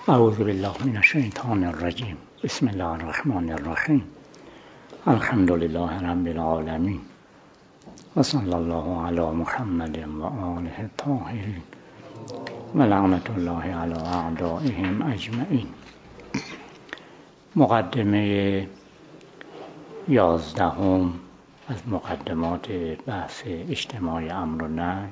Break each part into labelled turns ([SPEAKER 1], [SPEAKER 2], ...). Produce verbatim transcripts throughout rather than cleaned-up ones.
[SPEAKER 1] اعوذ بالله من الشیطان الرجیم. بسم الله الرحمن الرحیم. الحمد لله رب العالمین و صلی الله علی محمد و آله الطاهرین و لعنت الله علی اعدائهم اجمعین. مقدمه یازدهم از مقدمات بحث اجتماع امر و نهی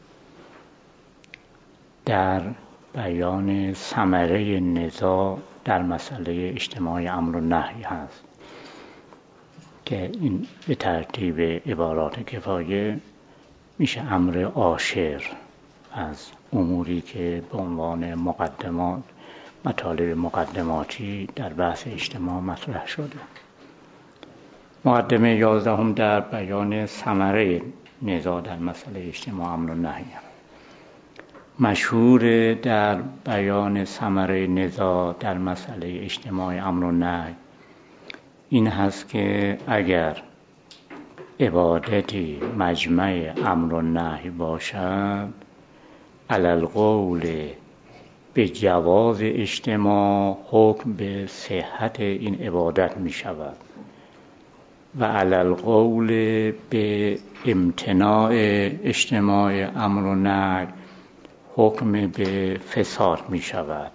[SPEAKER 1] در بیان ثمره نزاع در مسئله اجتماع امر و نهی هست که این به ترتیب عبارات کفایه میشه امر عاشر از اموری که به عنوان مقدمات مطالب مقدماتی در بحث اجتماع مطرح شده. مقدمه یازدهم در بیان ثمره نزاع در مسئله اجتماع امر و نهی هست. مشهور در بیان ثمره نزاع در مسئله اجتماع امر و نهی این هست که اگر عبادتی مجمع امر و نهی باشد، علی القول به جواز اجتماع حکم به صحت این عبادت می شود و علی القول به امتناع اجتماع امر و نهی حکم به فساد می شود.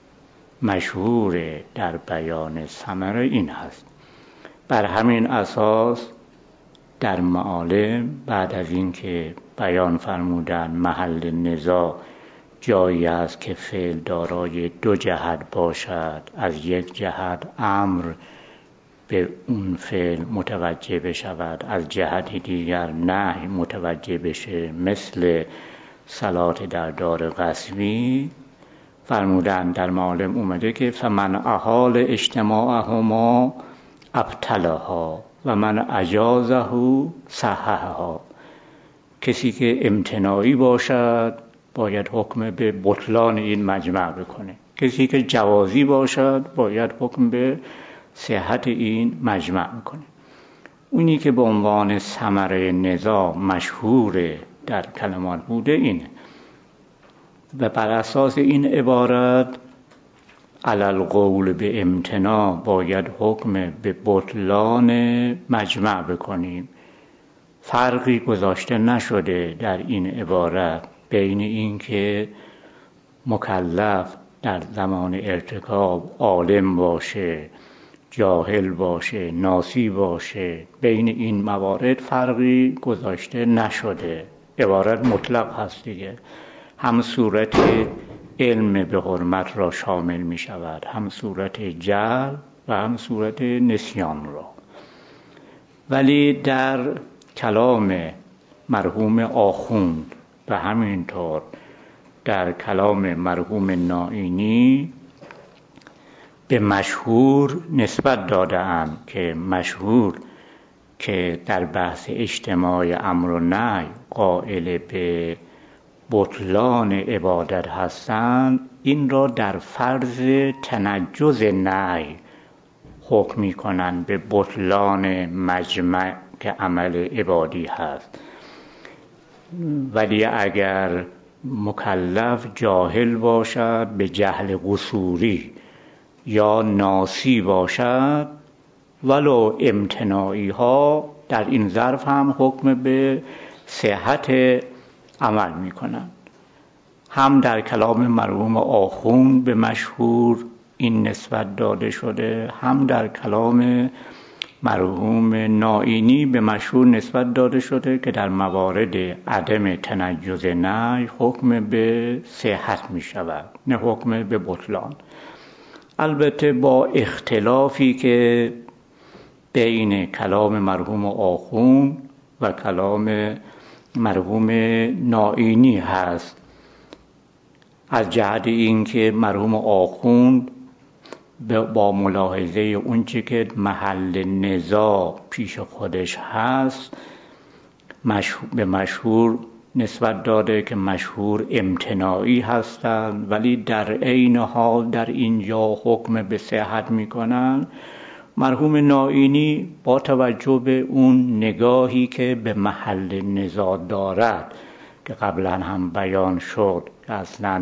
[SPEAKER 1] مشهور در بیان ثمره این هست. بر همین اساس در معالم بعد از اینکه بیان فرمودن محل نزاع جایی است که فعل دارای دو جهت باشد، از یک جهت امر به اون فعل متوجه بشود، از جهت دیگر نهی متوجه بشه، مثل صلات در دار غصبی، فرمودن در معالم اومده که فمن احال اجتماعهما ابطلها و من اجازه صححها. کسی که امتناعی باشد باید حکم به بطلان این مجمع بکنه، کسی که جوازی باشد باید حکم به صحت این مجمع بکنه. اونی که به عنوان ثمره نزاع مشهور در کلمات بوده اینه و بر اساس این عبارت علی القول به امتناع باید حکم به بطلان مجمع بکنیم. فرقی گذاشته نشده در این عبارت بین این که مکلف در زمان ارتکاب عالم باشه، جاهل باشه، ناسی باشه، بین این موارد فرقی گذاشته نشده. عبارت مطلق هست دیگه، هم صورت علم به حرمت را شامل می شود، هم صورت جهل و هم صورت نسیان را. ولی در کلام مرحوم آخوند و همینطور در کلام مرحوم نائینی به مشهور نسبت داده‌اند که مشهور که در بحث اجتماع امر و نهی قائل به بطلان عبادت هستند، این را در فرض تنجز نهی حکم می‌کنند به بطلان مجمع که عمل عبادی هست. ولی اگر مکلف جاهل باشد به جهل قصوری یا ناسی باشد، ولو امتناعی ها در این ظرف هم حکم به صحت عمل می کنند. هم در کلام مرحوم آخوند به مشهور این نسبت داده شده، هم در کلام مرحوم نائینی به مشهور نسبت داده شده که در موارد عدم تنجز نهی حکم به صحت می شود، نه حکم به بطلان. البته با اختلافی که بین کلام مرحوم آخوند و کلام مرحوم نائینی هست، از جهت اینکه مرحوم آخوند با ملاحظه اونچه که محل نزاع پیش خودش هست مشهور به مشهور نسبت داده که مشهور امتناعی هستند، ولی در عین حال در اینجا حکم به صحت میکنن. مرحوم نائینی با توجه به اون نگاهی که به محل نزاع دارد که قبلا هم بیان شد که اصلا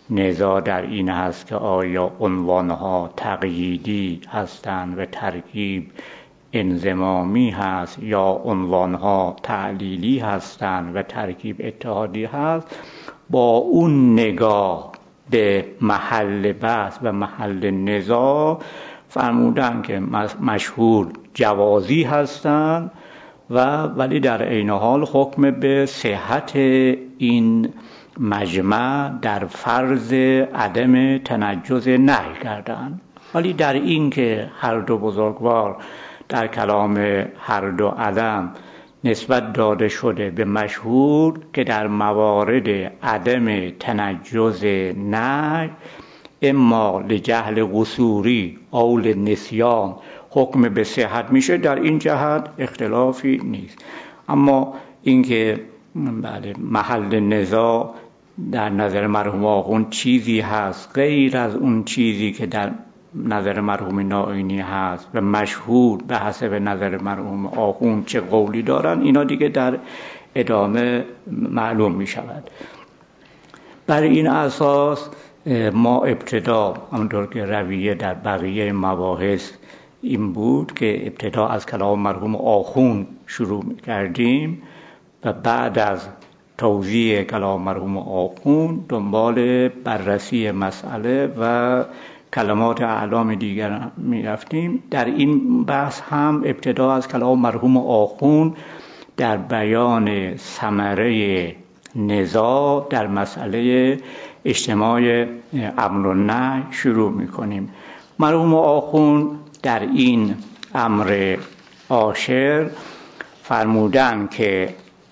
[SPEAKER 1] نزاع در این هست که آیا عنوانها تقییدی هستند و ترکیب انضمامی هست یا عنوانها تعلیلی هستند و ترکیب اتحادی هست. با اون نگاه به محل بحث و محل نزاع فرمودن که مشهور جوازی هستند و ولی در عین حال حکم به صحت این مجمع در فرض عدم تنجز نهی کردند. ولی در این که هر دو بزرگوار در کلام هر دو عدم نسبت داده شده به مشهور که در موارد عدم تنجز نهی اما لجهل قصوری او لنسیان حکم به صحت میشه، در این جهت اختلافی نیست. اما اینکه بله محل نزاع در نظر مرحوم آخوند چیزی هست غیر از اون چیزی که در نظر مرحوم نائینی هست و مشهور به حسب نظر مرحوم آخوند چه قولی دارن، اینا دیگه در ادامه معلوم می شود. بر این اساس ما ابتدا همونطور که رویه در بقیه مباحث این بود که ابتدا از کلام مرحوم آخوند شروع کردیم و بعد از توضیح کلام مرحوم آخوند دنبال بررسی مسئله و کلمات اعلام دیگر می رفتیم. در این بحث هم ابتدا از کلام مرحوم آخوند در بیان ثمره نزاع در مسئله اجتماع امر و نهی شروع می کنیم. مرحوم آخوند در این امر عاشر فرمودن که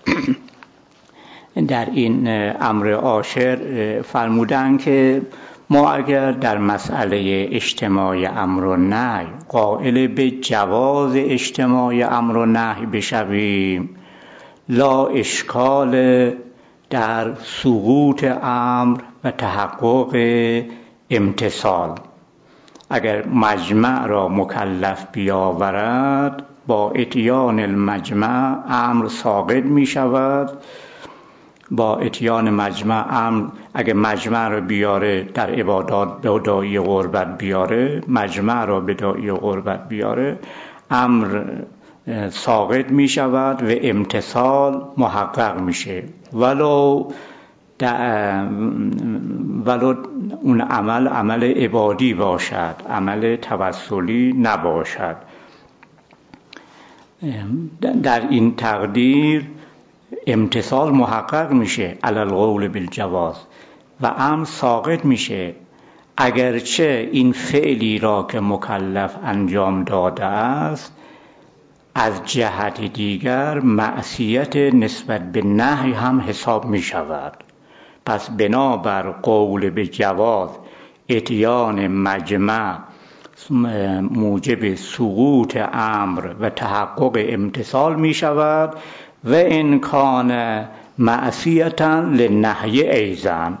[SPEAKER 1] در این امر عاشر فرمودن که ما اگر در مسئله اجتماع امر و نهی قائل به جواز اجتماع امر و نهی بشویم لا اشکال در سقوط امر و تحقق امتثال. اگر مجمع را مکلف بیاورد با اتیان المجمع امر ساقط می شود. با اتیان مجمع امر اگر مجمع را بیاره در عبادات به داعی قربت بیاره، مجمع را به داعی قربت بیاره، امر ساقط می شود و امتثال محقق میشه ولو ولو اون عمل عمل عبادی باشد، عمل توسلی نباشد. در این تقدیر امتثال محقق میشه علی القول بالجواز و امر ساقط میشه، اگرچه این فعلی را که مکلف انجام داده است از جهت دیگر معصیت نسبت به نهی هم حساب می شود. پس بنابر قول به جواز اتیان مجمع موجب سقوط امر و تحقق امتثال می شود و ان کان معصیتا للنهی ایضا،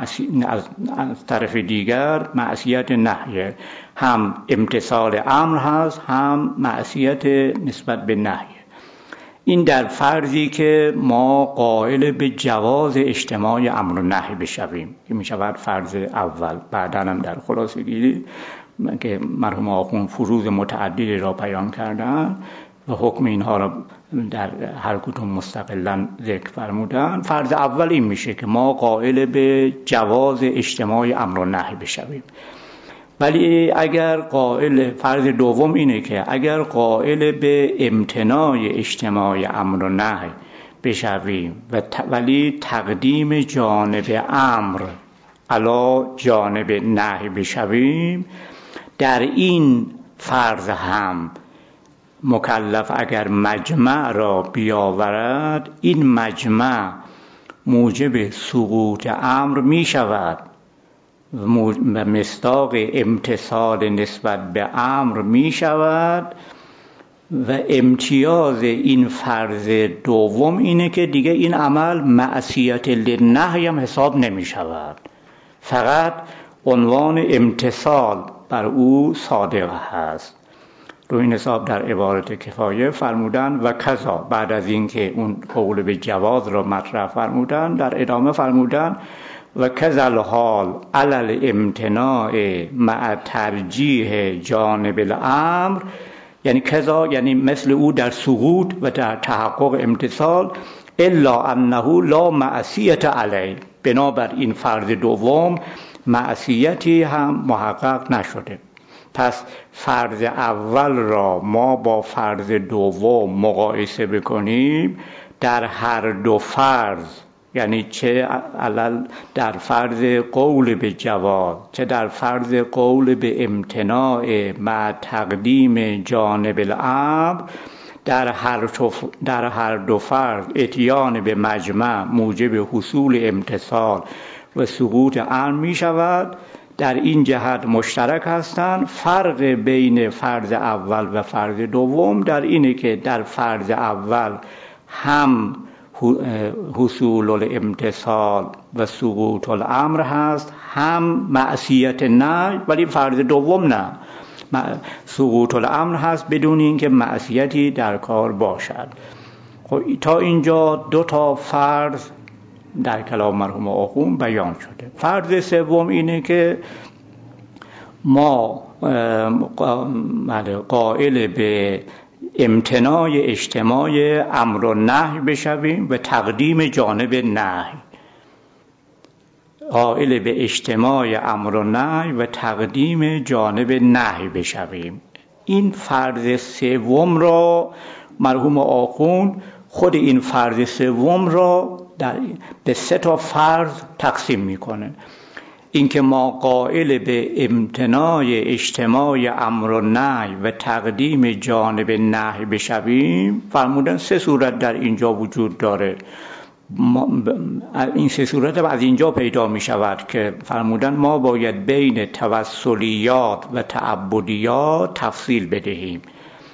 [SPEAKER 1] از طرف دیگر معصیت نهی هم امتثال امر هست هم معصیت نسبت به نهی. این در فرضی که ما قائل به جواز اجتماع امر و نهی بشویم که می شود فرض اول. بعدا هم در خلاصه گیری که مرحوم آخوند فروض متعددی را بیان کردن و حکم اینها را در هر کدوم مستقلا ذکر فرمودن. فرض اول این میشه که ما قائل به جواز اجتماع امر و نهی بشویم. ولی اگر قائل فرض دوم اینه که اگر قائل به امتناع اجتماع امر و نهی بشویم و ولی تقدیم جانب امر علی جانب نهی بشویم، در این فرض هم مکلف اگر مجمع را بیاورد این مجمع موجب سقوط امر می شود و مصداق امتثال نسبت به امر می شود و امتیاز این فرض دوم اینه که دیگه این عمل معصیت للنهی هم حساب نمی شود، فقط عنوان امتثال بر او صادق هست. رو این حساب در عبارت کفایه فرمودن و کذا بعد از اینکه اون قول به جواز را مطرح فرمودن در ادامه فرمودن و کذل حال علل امتناع مع ترجیح جانب الامر، یعنی کذا یعنی مثل او در سقوط و در تحقق امتصال، الا انه لا معصیت علیه، بنابر این فرض دوم معصیتی هم محقق نشده. پس فرض اول را ما با فرض دوم مقایسه بکنیم، در هر دو فرض، یعنی چه علل در فرض قول به جواز چه در فرض قول به امتناع مع تقدیم جانب الامر، در هر در هر دو فرض اتیان به مجمع موجب حصول امتصال و سقوط امر می شود. در این جهت مشترک هستند. فرق بین فرض اول و فرض دوم در اینه که در فرض اول هم حصول الامتصال و سقوط الامر هست، هم معصیت نه، ولی فرض دوم نه، سقوط الامر هست بدون اینکه معصیتی در کار باشد. خب تا اینجا دو تا فرض در کلام مرحوم آخوند بیان شده. فرض سوم اینه که ما قائل به امتناع اجتماع امر و نهی بشویم و تقدیم جانب نهی، قائل به اجتماع امر و نهی و تقدیم جانب نهی بشویم. این فرض سوم را مرحوم آخوند خود این فرض سوم را در به سه تا فرض تقسیم میکنه. اینکه ما قائل به امتناع اجتماع امر و نهی و تقدیم جانب نهی بشویم، فرمودن سه صورت در اینجا وجود داره. این سه صورت از اینجا پیدا می شود که فرمودن ما باید بین توسلیات و تعبدیات تفصیل بدهیم.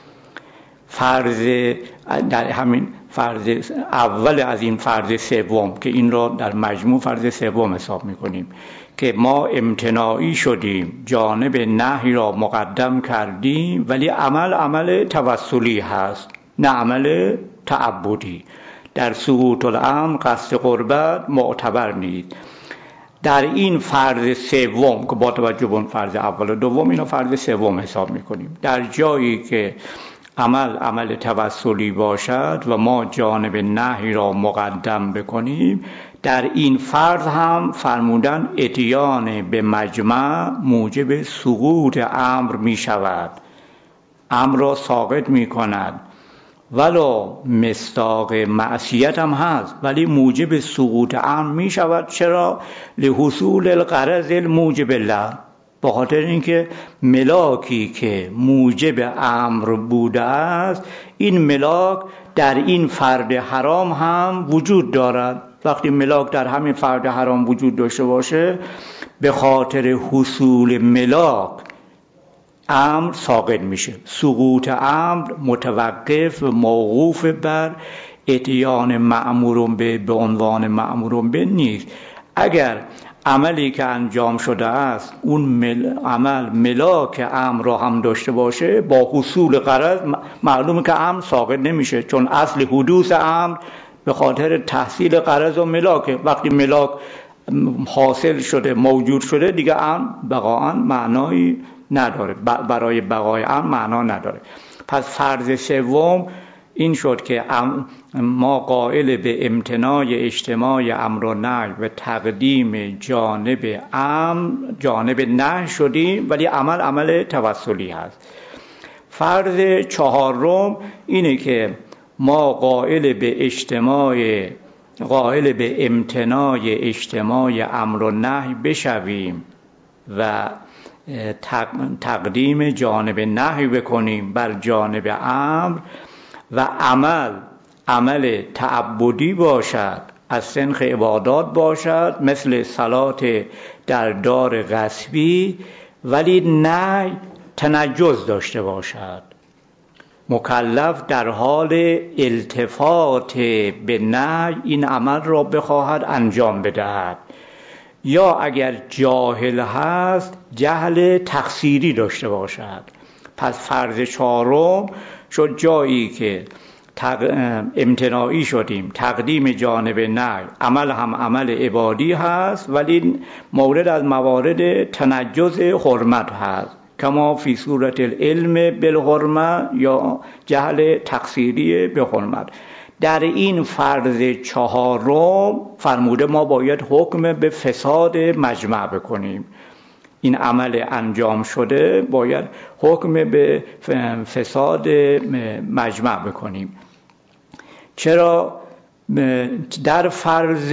[SPEAKER 1] فرض در همین فرض اول از این فرض سوم که این را در مجموع فرض سوم حساب می‌کنیم که ما امتناعی شدیم، جانب نهی را مقدم کردیم، ولی عمل عمل توسلی هست نه عمل تعبدی. در سقوط الامر قصد قربت معتبر نیست. در این فرض سوم که با توجه به اون فرض اول و دوم اینا فرض سوم حساب می‌کنیم، در جایی که عمل عمل توسلی باشد و ما جانب نهی را مقدم بکنیم، در این فرض هم فرمودن اتیان به مجمع موجب سقوط امر می شود، امر را ساقط می کند، ولو مصداق معصیت هم هست ولی موجب سقوط امر می شود. چرا؟ لحصول الغرض الموجب له، به خاطر اینکه ملاکی که موجب امر بوده است، این ملاک در این فرد حرام هم وجود دارد. وقتی ملاک در همین فرد حرام وجود داشته باشه، به خاطر حصول ملاک امر ساقط میشه. سقوط امر متوقف و موقوف بر اتیان مأمور به به عنوان مأمور به نیست. اگر عملی که انجام شده است اون مل... عمل ملاک امر را هم داشته باشه، با حصول غرض معلومه که امر ساقط نمیشه، چون اصل حدوث امر به خاطر تحصیل غرض و ملاک. وقتی ملاک حاصل شده، موجود شده، دیگه امر بقاءً معنایی نداره، برای بقای امر معنا نداره. پس فرض سوم این شد که ما قائل به امتناع اجتماع امر و نهی و تقدیم جانب امر جانب نهی شدیم، ولی عمل عمل توسلی هست. فرض چهارم اینه که ما قائل به اجتماع قائل به امتناع اجتماع امر و نهی بشویم و تقدیم جانب نهی بکنیم بر جانب امر و عمل عمل تعبدی باشد، از سنخ عبادات باشد، مثل صلات در دار غصبی، ولی نه تنجس داشته باشد. مکلف در حال التفات به نهی این عمل را بخواهد انجام بدهد، یا اگر جاهل هست جهل تقصیری داشته باشد. پس فرض چهارم شد جایی که امتناعی شدیم، تقدیم جانب نهی، عمل هم عمل عبادی هست، ولی مورد از موارد تنجز حرمت هست، کما فی صورت العلم بالحرمت یا جهل تقصیری به حرمت. در این فرض چهارم فرموده ما باید حکم به فساد مجمع بکنیم. این عمل انجام شده باید حکم به فساد مجمع بکنیم. چرا؟ در فرض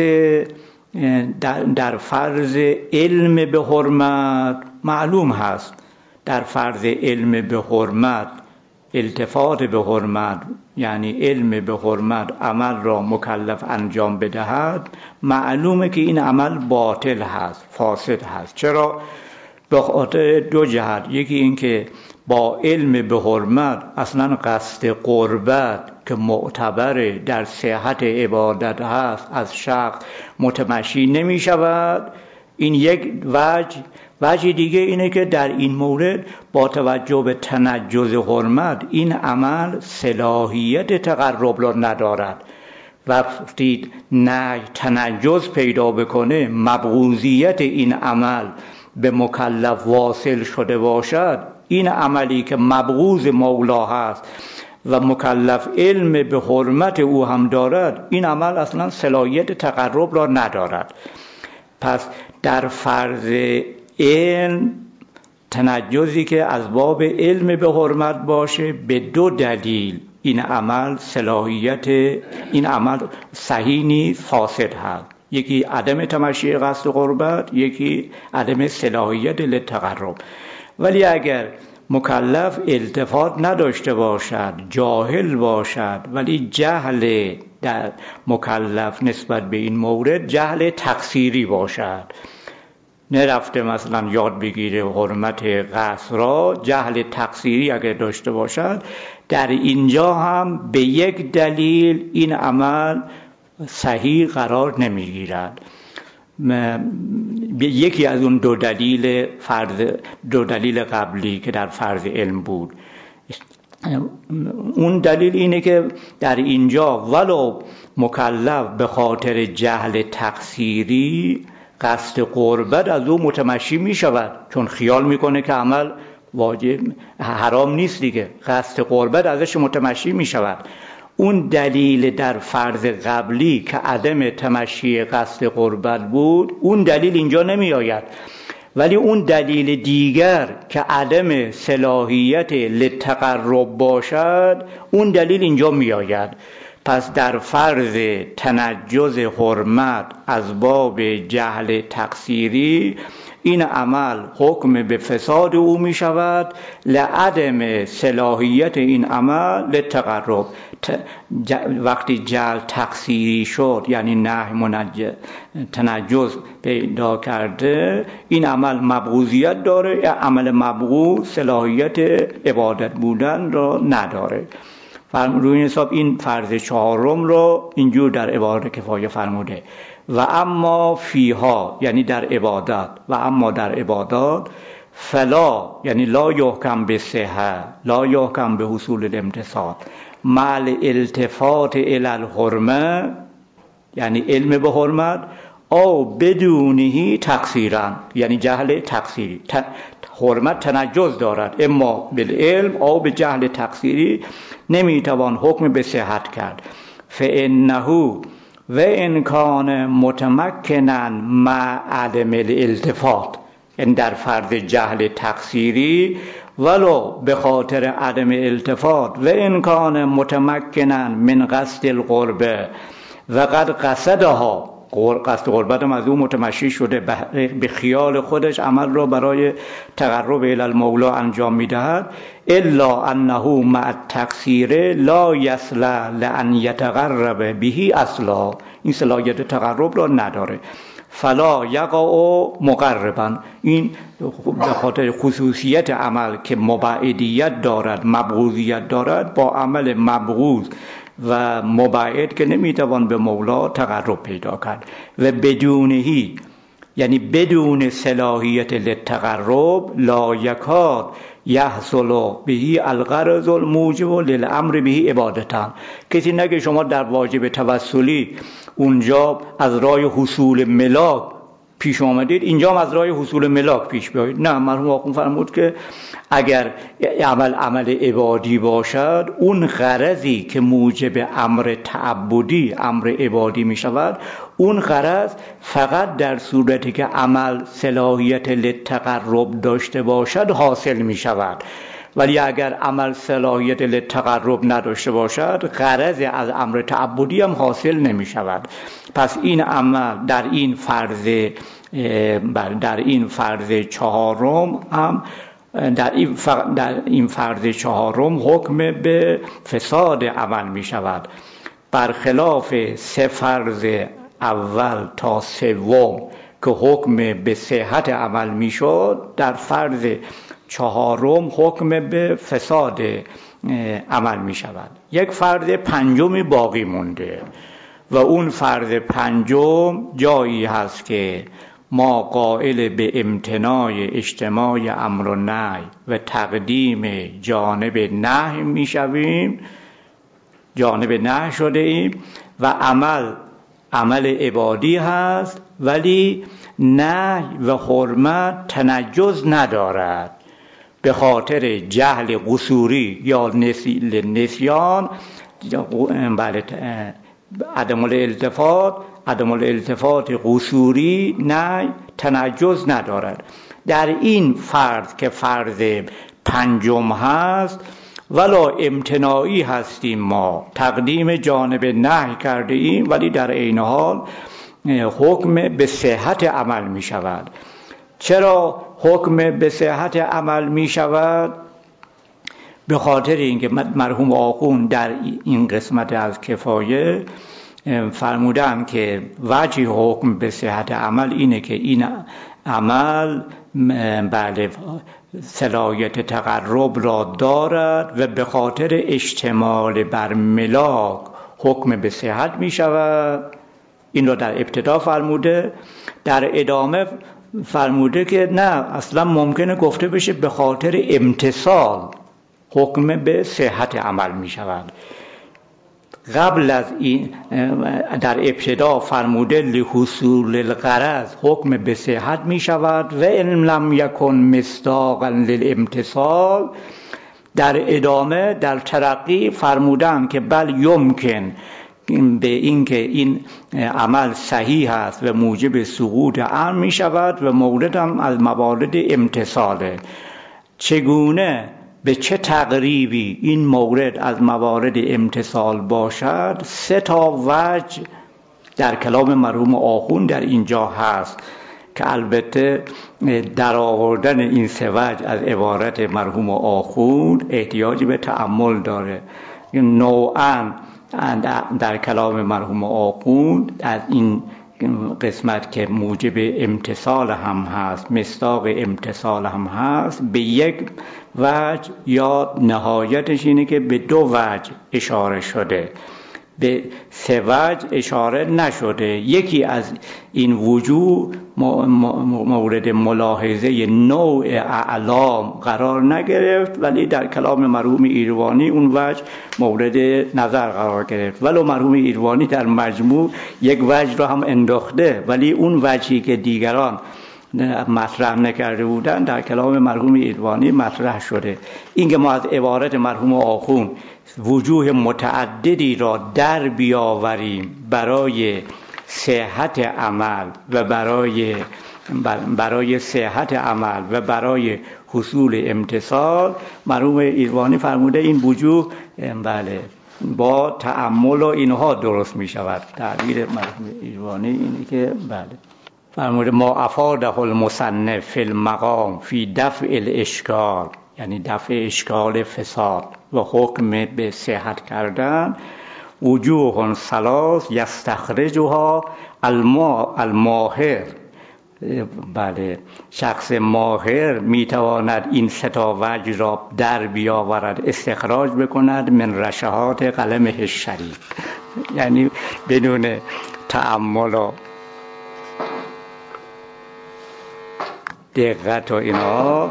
[SPEAKER 1] در, در فرض علم به حرمت معلوم هست، در فرض علم به حرمت، التفات به حرمت یعنی علم به حرمت عمل را مکلف انجام بدهد، معلومه که این عمل باطل هست، فاسد هست. چرا؟ به خاطر دو جهت. یکی این که با علم به حرمت اصلا قصد قربت که معتبر در صحت عبادت هست از شخص متمشی نمی شود. این یک وجه. وجه دیگه اینه که در این مورد با توجه به تنجز حرمت این عمل صلاحیت تقرب را ندارد. وقتی نه تنجز پیدا بکنه، مبغوضیت این عمل به مکلف واصل شده باشد، این عملی که مبغوض مولا هست و مکلف علم به حرمت او هم دارد، این عمل اصلا صلاحیت تقرب را ندارد. پس در فرض علم تنجزی که از باب علم به حرمت باشه، به دو دلیل این عمل صلاحیت این عمل صحیح نیست، فاسد هست. یکی عدم تمشی قصد قربت، یکی عدم صلاحیت للتقرب. ولی اگر مکلف التفات نداشته باشد، جاهل باشد، ولی جهل در مکلف نسبت به این مورد جهل تقصیری باشد، نرفته مثلا یاد بگیره حرمت قصد را، جهل تقصیری اگر داشته باشد، در اینجا هم به یک دلیل این عمل صحیح قرار نمیگیرد. یکی از اون دو دلیل فرض دو دلیل قبلی که در فرض علم بود، اون دلیل اینه که در اینجا ولو مکلف به خاطر جهل تقصیری قصد قربت از او متمشی می شود، چون خیال میکنه که عمل واجب حرام نیست دیگه، قصد قربت ازش متمشی می شود. اون دلیل در فرض قبلی که عدم تمشی قصد قربت بود، اون دلیل اینجا نمی آید. ولی اون دلیل دیگر که عدم صلاحیت للتقرب باشد، اون دلیل اینجا می آید. پس در فرض تنجز حرمت از باب جهل تقصیری این عمل حکم به فساد او می شود لعدم صلاحیت این عمل للتقرب. وقتی جهل تقصیری شد، یعنی نهی تنجز پیدا کرده، این عمل مبغوضیت داره، عمل مبغوض صلاحیت عبادت بودن را نداره. روی این حساب این فرض چهارم رو اینجور در عبارت کفایه فرموده. و اما فیها یعنی در عبادت، و اما در عبادات فلا یعنی لا یحکم به صحه، لا یحکم به حصول الامتصال مع التفات الی الحرمه، یعنی علم به حرمت، او بدونه تقصیرا یعنی جهل تقصیری. حرمت تنجز دارد، اما بالعلم او به جهل تقصیری نمیتوان حکم به صحت کرد. فانه و ان کان متمکنا مع عدم الالتفات، این در فرض جهل تقصیری ولو به خاطر عدم التفات، و ان کان متمکنا من قصد القربه و قد قصدها، قصد قربت هم از او متمشی شده، به خیال خودش عمل را برای تقرب الی المولا انجام میدهد، الا انه مع التقصیر لا یصلح لان یتقرب به اصلا، این صلاحیت تقرب را نداره. فلا یقع مقربا، این به خاطر خصوصیت عمل که مبعدیت دارد، مبغوضیت دارد، با عمل مبغوض و مبعد که نمیتوان به مولا تقرب پیدا کرد. و بدونهی یعنی بدون صلاحیت للتقرب لا یکاد یحصل بهی الغرض الموجب للامر بهی عبادتان. کسی نگه شما در واجب توسلی اونجا از راه حصول ملاک پیش آمدید، اینجا هم از راه حصول ملاک پیش بیایید. نه، مرحوم آخوند فرمود که اگر عمل عمل عبادی باشد، اون غرضی که موجب امر تعبدی امر عبادی می شود، اون غرض فقط در صورتی که عمل صلاحیت للتقرب داشته باشد حاصل می شود. ولی اگر عمل صلاحیت للتقرب نداشته باشد، غرض از امر تعبدی هم حاصل نمی شود. پس این عمل در این فرض در این فرض چهارم هم در این در این فرض چهارم حکم به فساد عمل می شود، برخلاف سه فرض اول تا سوم که حکم به صحت عمل می شد. در فرض چهارم حکم به فساد عمل می شود. یک فرض پنجمی باقی مونده و اون فرض پنجم جایی هست که ما قائل به امتناع اجتماع امر و نهی و تقدیم جانب نهی می شویم، جانب نهی شده ایم و عمل عمل عبادی هست، ولی نهی و حرمت تنجز ندارد. به خاطر جهل قصوری یا نسیان، بله، عدم الالتفات عدم الالتفات قصوری نه تنجز ندارد. در این فرض که فرض پنجم هست، ولا امتناعی هستیم، ما تقدیم جانب نهی کرده ایم، ولی در عین حال حکم به صحت عمل می شود. چرا حکم به صحت عمل می شود؟ به خاطر اینکه مرحوم آخوند در این قسمت از کفایه فرمودن که وجه حکم به صحت عمل اینه که این عمل بله صلاحیت تقرب را دارد و به خاطر اشتمال بر ملاک حکم به صحت می شود. این را در ابتدا فرموده. در ادامه فرموده که نه، اصلا ممکنه گفته بشه به خاطر امتصال حکم به صحت عمل می شود. قبل از این در ابتدا فرموده لحصول الغرض حکم به صحت می شود و ان لم یکن مصداقا للامتصال. در ادامه در ترقی فرمودن که بل یمکن به این که این عمل صحیح است و موجب سقوط امر می شود و مورد هم از موارد امتصاله. چگونه به چه تقریبی این مورد از موارد امتصال باشد؟ سه تا وجه در کلام مرحوم آخوند در اینجا هست که البته در آوردن این سه وجه از عبارت مرحوم آخوند احتیاج به تأمل داره. نوعاً در کلام مرحوم آخوند از این قسمت که موجب امتصال هم هست، مصداق امتصال هم هست، به یک وجه یا نهایتش اینه که به دو وجه اشاره شده، به سه وجه اشاره نشده. یکی از این وجوه مورد ملاحظه نوع اعلام قرار نگرفت، ولی در کلام مرحوم ایروانی اون وجه مورد نظر قرار گرفت. ولو مرحوم ایروانی در مجموع یک وجه رو هم انداخته، ولی اون وجهی که دیگران مطرح نکرده بودن در کلام مرحوم ایروانی مطرح شده. این که ما از عبارت مرحوم آخوند وجوه متعددی را در بیاوریم برای صحت عمل و برای برای صحت عمل و برای حصول امتصال، مرحوم ایروانی فرموده این وجوه بله با تأمل و اینها درست می شود. تعبیر مرحوم ایروانی اینه که بله فرموده ما افاده المصنف فی المقام فی دفع الاشکال، یعنی دفع اشکال فساد و حکم به صحت کردن، وجوه ثلاث یستخرجها الماهر. بله، شخص ماهر میتواند این سه تا وجه را در بیاورد، استخراج بکند من رشحات قلمه الشریف، یعنی بدون تأمل و دقت و اینا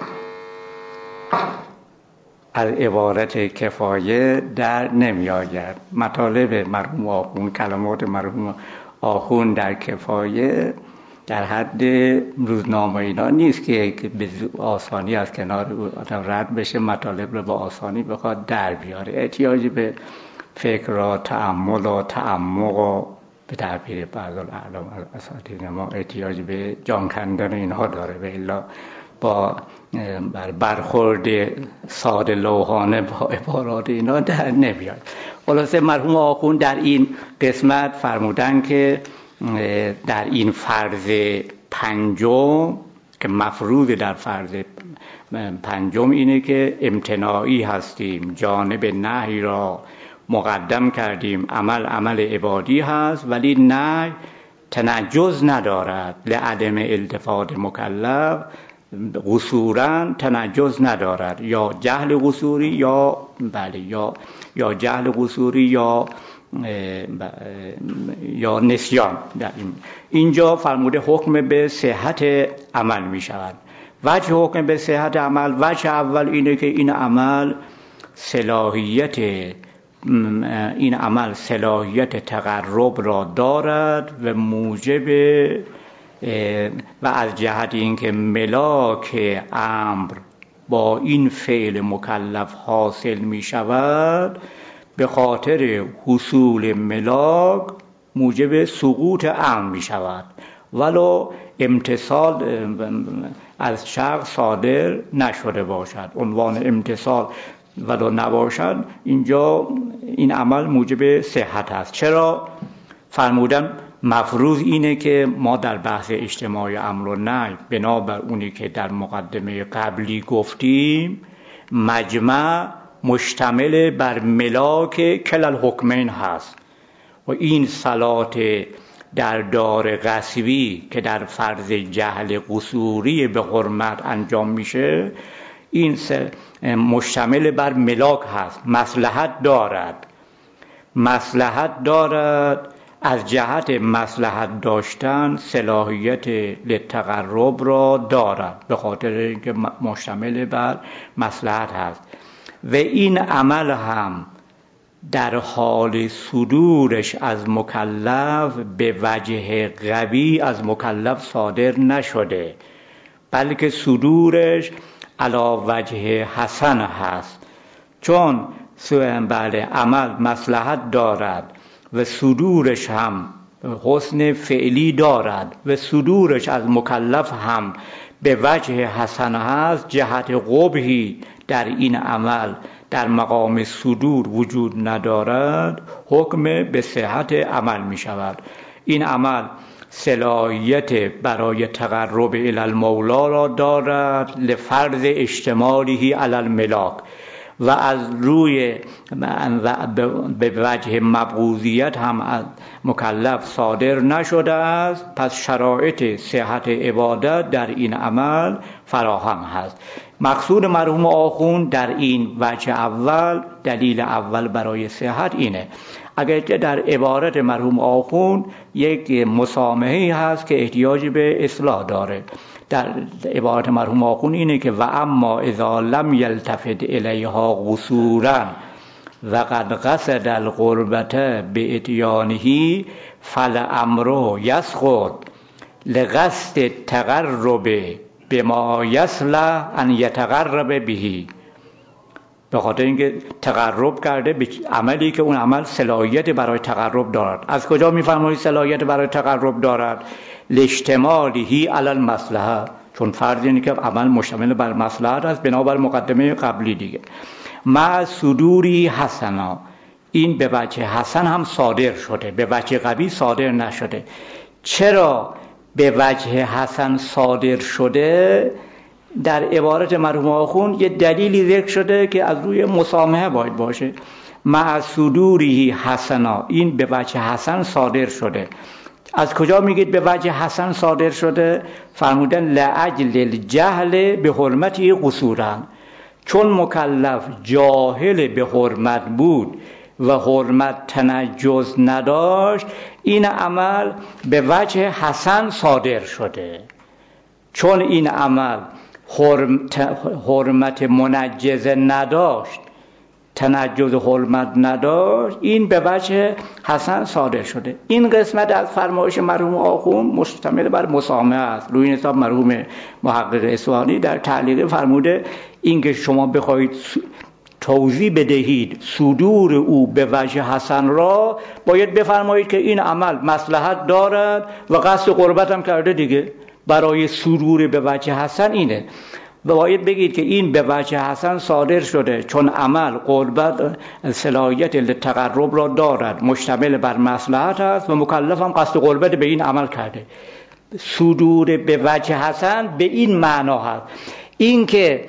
[SPEAKER 1] از عبارت کفایه در نمی آید. مطالب مرحوم آخوند، کلمات مرحوم آخوند در کفایه در حد روزنامه اینا نیست که به آسانی از کنار آدم رد بشه، مطالب رو به آسانی بخواد در بیاره. احتیاجی به فکر و تأمل و تعمق و به تعبیر بعض الاعلام اساتید ما احتیاج به جان کندن اینها داره، و الا با برخورد ساده لوحانه با عبارات اینا در نمیاد. خلاصه مرحوم آخوند در این قسمت فرمودن که در این فرض پنجم که مفروض در فرض پنجم اینه که امتناعی هستیم، جانب نهی را مقدم کردیم، عمل عمل عبادی هست ولی نهی تنجز ندارد، لعدم التفات مکلف قصوراً تنجز ندارد، یا جهل قصوری یا بله یا یا جهل قصوری یا یا نسیان. در این اینجا فرموده حکم به صحت عمل می شود. وجه حکم به صحت عمل، وجه اول اینه که این عمل صلاحیت این عمل صلاحیت تقرب را دارد و موجب و از جهت اینکه ملاک امر با این فعل مکلف حاصل می شود، به خاطر حصول ملاک موجب سقوط امر می شود ولو امتصال از شخص صادر نشده باشد. عنوان امتصال ولو نباشد، اینجا این عمل موجب صحت است. چرا؟ فرمودن مفروض اینه که ما در بحث اجتماع امر و نهی بنابر اونی که در مقدمه قبلی گفتیم، مجمع مشتمل بر ملاک کلل حکمین هست و این صلات در دار غصبی که در فرض جهل قصوری به حرمت انجام میشه، این مشتمل بر ملاک هست، مصلحت دارد مصلحت دارد از جهت مصلحت داشتن صلاحیت للتقرب را دارد، به خاطر اینکه مشتمل بر مصلحت هست. و این عمل هم در حال صدورش از مکلف به وجه قوی از مکلف صادر نشده، بلکه صدورش علی وجه حسن هست. چون بله عمل مصلحت دارد و صدورش هم حسن فعلی دارد و صدورش از مکلف هم به وجه حسن هست، جهت قبحی در این عمل در مقام صدور وجود ندارد، حکم به صحت عمل می شود. این عمل صلاحیت برای تقرب الی المولا را دارد لفرض اشتماله علی الملاک و از روی به وجه مبغوضیت هم از مکلف صادر نشده است، پس شرایط صحت عبادت در این عمل فراهم هست. مقصود مرحوم آخوند در این وجه اول، دلیل اول برای صحت اینه. اگر در عبارت مرحوم آخوند یک مسامحه‌ای هست که احتیاج به اصلاح داره، در عبارت مرحوم آخوند اینه که و اما اذا لم یلتفت الیها قصورا و قد قصد القربت به اتیانه فالامر یسقط لقصد تقرب بما یصلح ان یتقرب بهی، به خاطر اینکه تقرب کرده به عملی که اون عمل صلاحیت برای تقرب دارد. از کجا میفهمید صلاحیت برای تقرب دارد؟ لاجتماعه علی المصلحه، چون فرض اینه که عمل مشتمل بر مصلحت است بنابر مقدمه قبلی دیگه. مع صدوری حسنا، این به وجه حسن هم صادر شده، به وجه قوی صادر نشده. چرا به وجه حسن صادر شده؟ در عبارت مرحوم آخوند یه دلیلی ذکر شده که از روی مسامحه باید باشه. مع صدوری حسنا، این به وجه حسن صادر شده. از کجا میگید به وجه حسن صادر شده؟ فرمودن لاجل الجهل به حرمتی قصورا، چون مکلف جاهل به حرمت بود و حرمت تنجز نداشت، این عمل به وجه حسن صادر شده. چون این عمل حرمت منجزه نداشت، تنجز حرمت نداشت، این به وجه حسن صادر شده. این قسمت از فرمایش مرحوم آخوند مشتمل بر مسامحه است. روی این حساب مرحوم محقق اصفهانی در تعلیق فرموده اینکه شما بخواید توضیح بدهید صدور او به وجه حسن را، باید بفرمایید که این عمل مصلحت دارد و قصد قربت هم کرده دیگه. برای صدور به وجه حسن اینه، باید بگید که این به وجه حسن صادر شده چون عمل قربت صلاحیت تقرب را دارد، مشتمل بر مصلحت است و مکلف هم قصد قربت به این عمل کرده. صدور به وجه حسن به این معنا هست. این که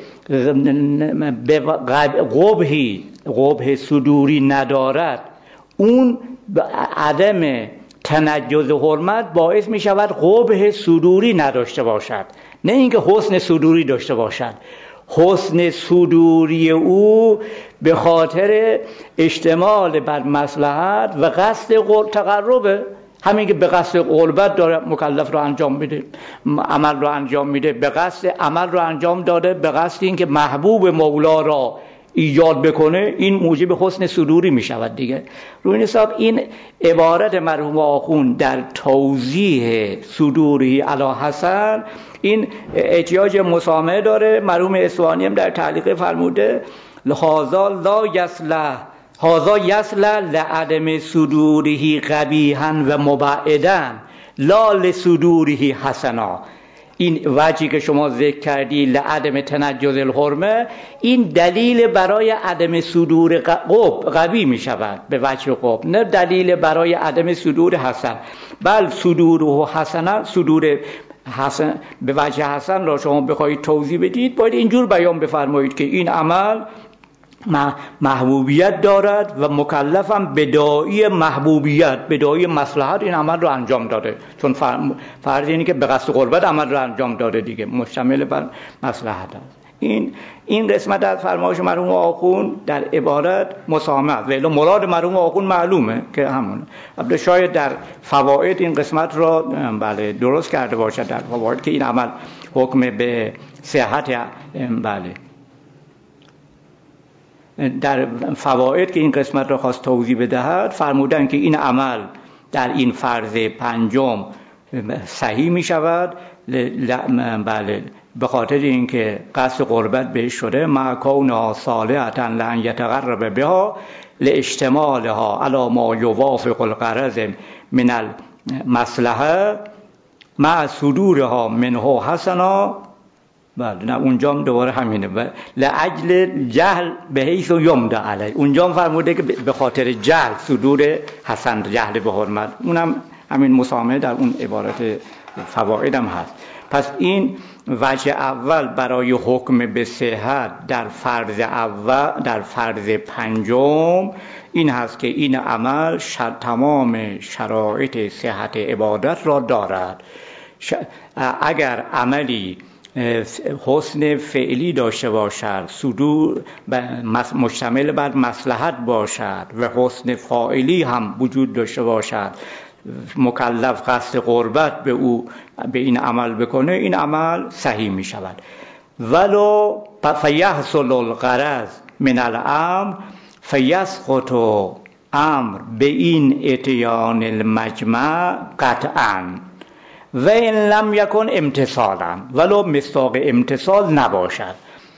[SPEAKER 1] قبحی قبح صدوری ندارد، اون عدم تنجز حرمت باعث می شود قبح صدوری نداشته باشد، نه اینکه حسن صدوری داشته باشد. حسن صدوری او به خاطر اشتمال بر مصلحت و قصد تقربه. همین که به قصد قربت داره مکلف رو انجام میده، عمل رو انجام میده، به قصد عمل رو انجام داده، به قصد اینکه محبوب مولا را ایجاد بکنه، این موجب حسن صدوری می شود دیگه. روی این حساب این عبارت مرحوم آخوند در توضیح صدوری علی حسن این احتیاج مسامحه داره. مرحوم اصفهانی هم در تعلیق فرموده هذا لا یصلح هذا یصلح لعدم صدوره قبیحا و مبعدا لا لصدوره حسنا. این وجهی که شما ذکر کردی لعدم تنجز الحرمه، این دلیل برای عدم صدور قب قوی می شود به وجه قب، نه دلیل برای عدم صدور حسن. بل صدور و حسن، صدور حسن به وجه حسن را شما بخواید توضیح بدید، باید اینجور بیان بفرمایید که این عمل محبوبیت دارد و مکلفم بداعی محبوبیت، بداعی مصلحت این عمل رو انجام داده، چون فرض اینه که به قصد قربت عمل رو انجام داده دیگه، مشتمل بر مصلحت است. این این قسمت از فرمایش مرحوم آخوند در عبارت مسامحه است. ولی مراد مرحوم آخوند معلومه که همون. البته شاید در فواید این قسمت را بله درست کرده باشد، در فواید که این عمل حکم به صحت بله در فواید که این قسمت را خواست توضیح بدهد فرمودن که این عمل در این فرض پنجم صحیح می شود بله به خاطر اینکه قصد قربت بهش شده، مع کونها صالحة لأن یتقرب بها لاجتمالها علی ما یوافق الغرض من المصلحه مع صدورها منه حسنا. بله نه اونجام دوباره همینه، لعجل جهل به حیث یمدع علیه، اونجام فرموده که به خاطر جهل صدور حسن، جهل به حرمت، اونم همین مسامحه در اون عبارت فواید هم هست. پس این وجه اول برای حکم به صحت در فرض اول در فرض پنجم این هست که این عمل شر تمام شرایط صحت عبادت را دارد. اگر عملی حسن فعلی داشته باشد، صدور مشتمل بر مصلحت باشد و حسن فاعلی هم وجود داشته باشد، مکلف قصد قربت به او به این عمل بکنه، این عمل صحیح می شود. ولو فیحصل الغرض من الامر فیسقط امر به این اتیان المجمع قطعا و این لم یکن امتصالا، ولو مصداق امتصال نباشد.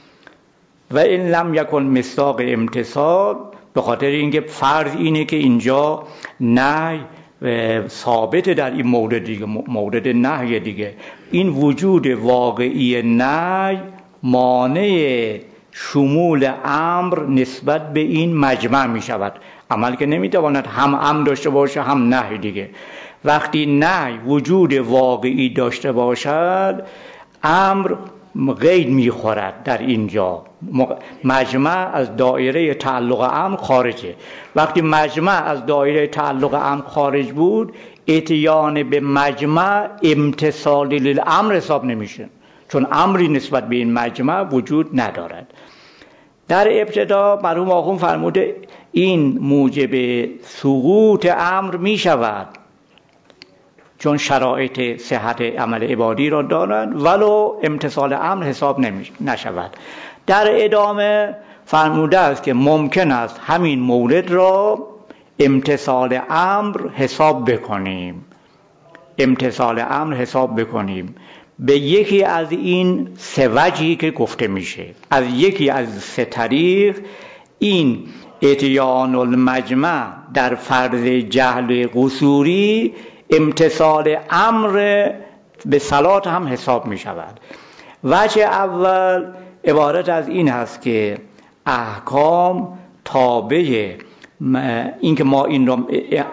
[SPEAKER 1] و این لم یکن مصداق امتصال به خاطر اینکه فرض اینه که اینجا نهی ثابت در این مورد دیگه، مورد نهی دیگه، این وجود واقعی نهی مانع شمول امر نسبت به این مجمع می شود. عمل که نمیتواند هم امر داشته باشه هم نهی دیگه. وقتی نهی وجود واقعی داشته باشد، امر قید میخورد. در اینجا مجمع از دایره تعلق امر خارجه. وقتی مجمع از دایره تعلق امر خارج بود، اتیان به مجمع امتصال للامر حساب نمیشه، چون امری نسبت به این مجمع وجود ندارد. در ابتدا مرحوم آخوند فرموده این موجب سقوط امر می شود چون شرایط صحت عمل عبادی را دارند ولو امتثال امر حساب نشود. در ادامه فرموده است که ممکن است همین مورد را امتثال امر حساب بکنیم امتثال امر حساب بکنیم به یکی از این سه وجهی که گفته میشه. از یکی از سه طریق این اتیان المجمع در فرض جهل قصوری امتثال امر به صلات هم حساب می شود. وجه اول عبارت از این هست که احکام تابع این که ما این را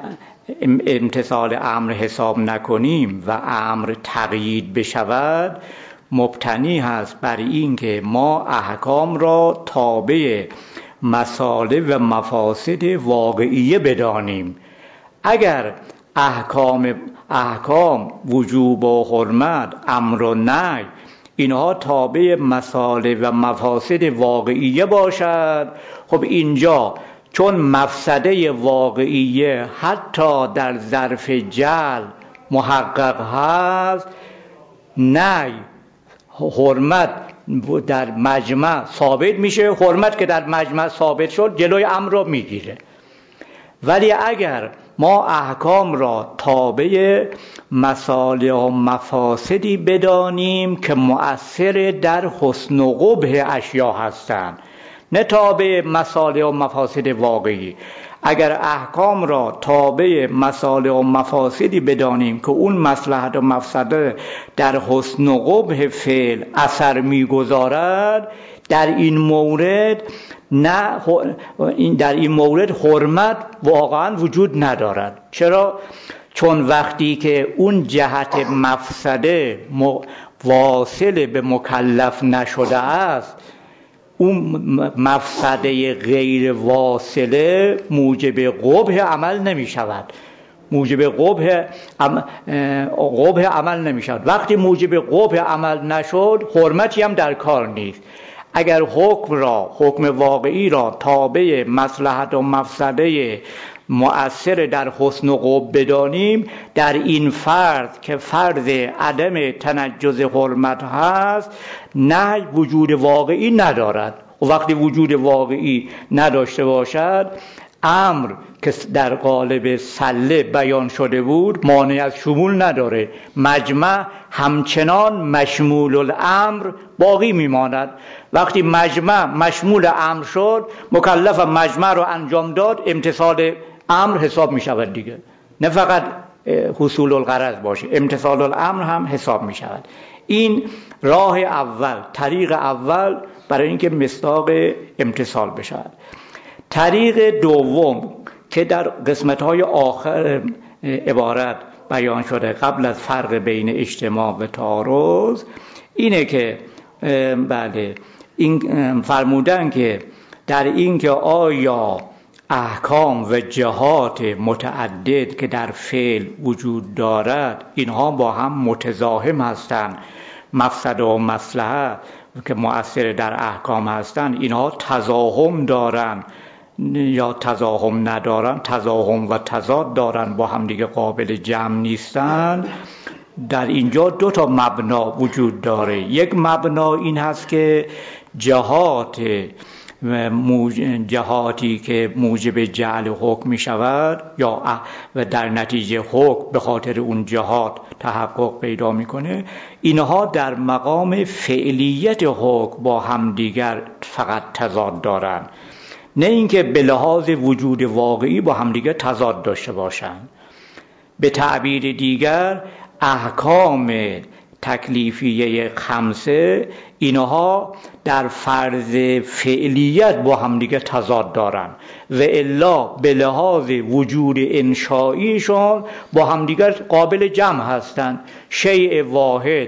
[SPEAKER 1] امتثال امر حساب نکنیم و امر تقیید بشود مبتنی هست بر این که ما احکام را تابع مصالح و مفاسد واقعیه بدانیم. اگر احکام احکام وجوب و حرمت امر و نهی اینها تابع مصالح و مفاسد واقعیه باشد، خب اینجا چون مفسده واقعیه حتی در ظرف جعل محقق هست، نهی حرمت در مجمع ثابت میشه، حرمت که در مجمع ثابت شد جلوی امر رو میگیره. ولی اگر ما احکام را تابع مصالح و مفاسدی بدانیم که مؤثر در حسن و قبح اشیا هستند، نه تابع مصالح و مفاسد واقعی، اگر احکام را تابع مصالح و مفاسدی بدانیم که اون مصلحت و مفسده در حسن و قبح فعل اثر میگذارد، در این مورد نه در این مورد حرمت واقعا وجود ندارد. چرا؟ چون وقتی که اون جهت مفسده واصل به مکلف نشده است، اون مفسده غیر واصله موجب قبح عمل نمی شود، موجب قبح عم... قبح عمل نمی شود. وقتی موجب قبح عمل نشد حرمتی هم در کار نیست. اگر حکم را حکم واقعی را تابع مصلحت و مفسده مؤثر در حسن و قبح بدانیم، در این فرض که فرض عدم تنجز حرمت هست نه وجود واقعی ندارد. و وقتی وجود واقعی نداشته باشد، امر که در قالب سله بیان شده بود مانع از شمول نداره، مجمع همچنان مشمول الامر باقی میماند. وقتی مجمع مشمول امر شد، مکلف مجمع رو انجام داد، امتثال امر حساب می شود دیگه، نه فقط حصول الغرض باشه، امتثال الامر هم حساب می شود. این راه اول، طریق اول برای اینکه مصداق امتثال بشود. طریق دوم که در قسمت‌های آخر عبارت بیان شده قبل از فرق بین اجتماع و تعارض، اینه که بله این فرمودن که در این که آیا احکام و جهات متعدد که در فعل وجود دارد اینها با هم متزاحم هستند، مفسده و مصلحه که مؤثر در احکام هستند اینها تزاحم دارن یا تزاحم ندارن، تزاحم و تضاد دارن، با هم دیگه قابل جمع نیستن. در اینجا دو تا مبنا وجود داره. یک مبنا این هست که جهات موج... جهاتی که موجب جعل حکم می شود یا و در نتیجه حکم به خاطر اون جهات تحقق پیدا می کنه، اینها در مقام فعلیت حکم با همدیگر فقط تضاد دارن، نه اینکه به لحاظ وجود واقعی با همدیگر تضاد داشته باشند. به تعبیر دیگر احکام تکلیفیه خمسه اینها در فرض فعلیت با هم دیگه تضاد دارن و الا به لحاظ وجود انشائیشون با هم دیگه قابل جمع هستند. شیء واحد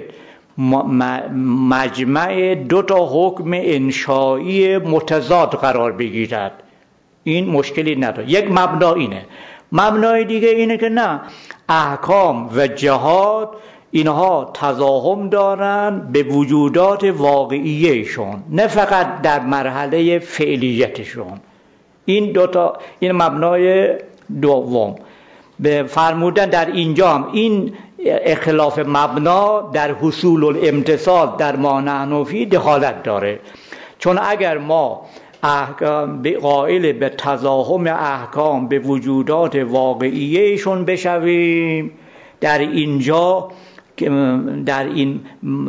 [SPEAKER 1] مجمع دو تا حکم انشایی متضاد قرار بگیرد، این مشکلی نداره. یک مبنا اینه. مبنای دیگه اینه که نه، احکام و جهات اینها تزاحم دارن به وجودات واقعیشون، نه فقط در مرحله فعلیتشون. این دوتا این مبنای دوم. به فرمودن در اینجا هم این اختلاف مبنا در حصول الامتصال در ما نحن فی دخالت داره. چون اگر ما احکام قائل به تزاحم احکام به وجودات واقعیهشون بشویم، در اینجا در این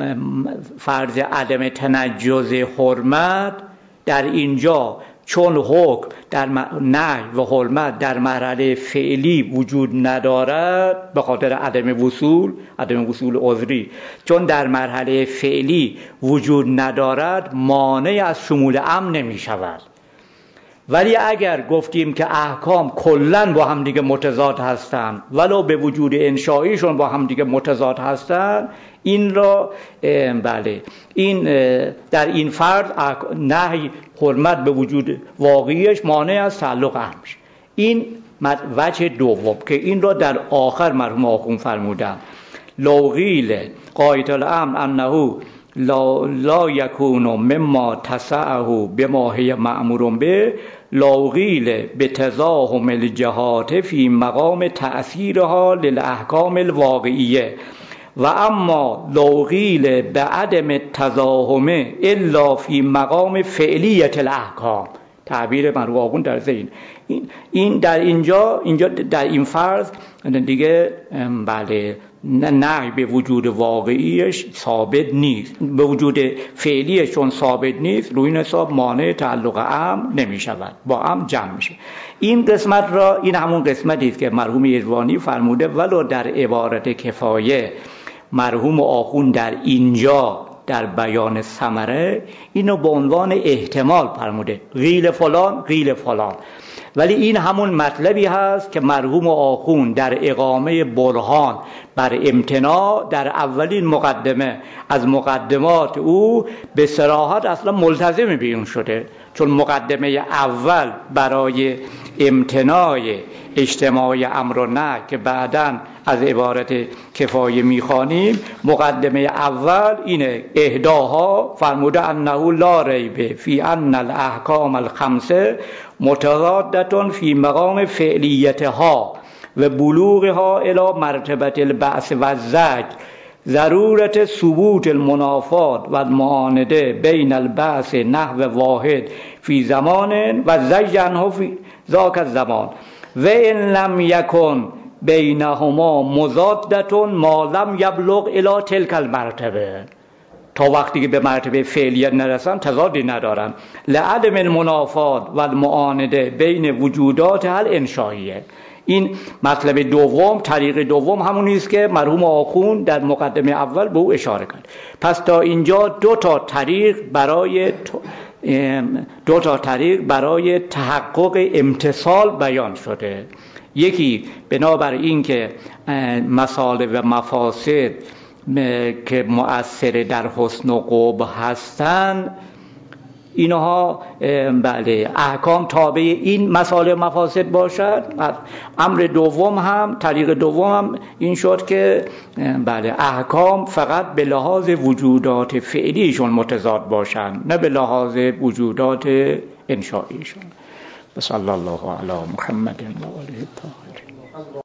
[SPEAKER 1] فرض عدم تنجز حرمت، در اینجا چون حکم در نهی و حرمت در مرحله فعلی وجود ندارد به خاطر عدم وصول عدم وصول عذری، چون در مرحله فعلی وجود ندارد مانع از شمول امر نمی شود. ولی اگر گفتیم که احکام کلن با هم دیگه متضاد هستند ولو به وجود انشاییشون با هم دیگه متضاد هستند، این را بله این در این فرض نهی حرمت به وجود واقعیش مانع از تعلق امر. این وجه دوم که این را در آخر مرحوم آخوند فرمودن لو قیل غایة الامر انه لا, لا یکون مما تسعه بما هی مأمور به، لو قیل بتزاحم الجهات فی مقام تأثیرها للاحکام الواقعیه، و اما لو قیل بعدم التزاحم الا فی مقام فعلیت الاحکام. تعبیر مرحوم آخوند در ذهن این, این در اینجا اینجا در این فرض دیگه بله نه به وجود واقعیش ثابت نیست، به وجود فعلیش چون ثابت نیست روی این حساب مانع تعلق امر نمی شود، با امر جمع میشه. این قسمت را این همون قسمتی است که مرحوم یزوانی فرموده ولو در عبارت کفایه مرحوم آخوند در اینجا در بیان ثمره اینو به عنوان احتمال فرموده، قیل فلان قیل فلان، ولی این همون مطلبی هست که مرحوم آخوند در اقامه برهان بر امتناع در اولین مقدمه از مقدمات او به صراحت اصلا ملتزم بیون شده، چون مقدمه اول برای امتناع اجتماع امر و نهی که بعداً از عبارت کفایه میخوانیم، مقدمه اول اینه اهداها فرموده انه لا ریب فی ان الاحکام الخمسه متضادة فی مقام فعلیتها و بلوغها الى مرتبه البعث و الزجر، ضرورت ثبوت المنافات و المعانده بین البعث نحو واحد فی زمان و زجر عنه فی ذاک الزمان، و ان لم یکن بینهما مضادة ما لم یبلغ الی تلک المرتبه. تا وقتی که به مرتبه فعلیت نرسن تضادی ندارن، لعدم المنافات و المعانده بین وجودات الانشائیه. این مطلب دوم، طریق دوم همونی است که مرحوم آخوند در مقدمه اول به او اشاره کرد. پس تا اینجا دو تا طریق برای دو تا طریق برای تحقق امتصال بیان شده. یکی بنابر این که مصالح و مفاسد که مؤثر در حسن و قبح هستند، اینها بله احکام تابع این مصالح و مفاسد باشد. امر دوم هم طریق دوم هم این شد که بله احکام فقط به لحاظ وجودات فعلیشون متضاد باشند، نه به لحاظ وجودات انشائیشون. صلی الله علی محمد و آله الطاهرین.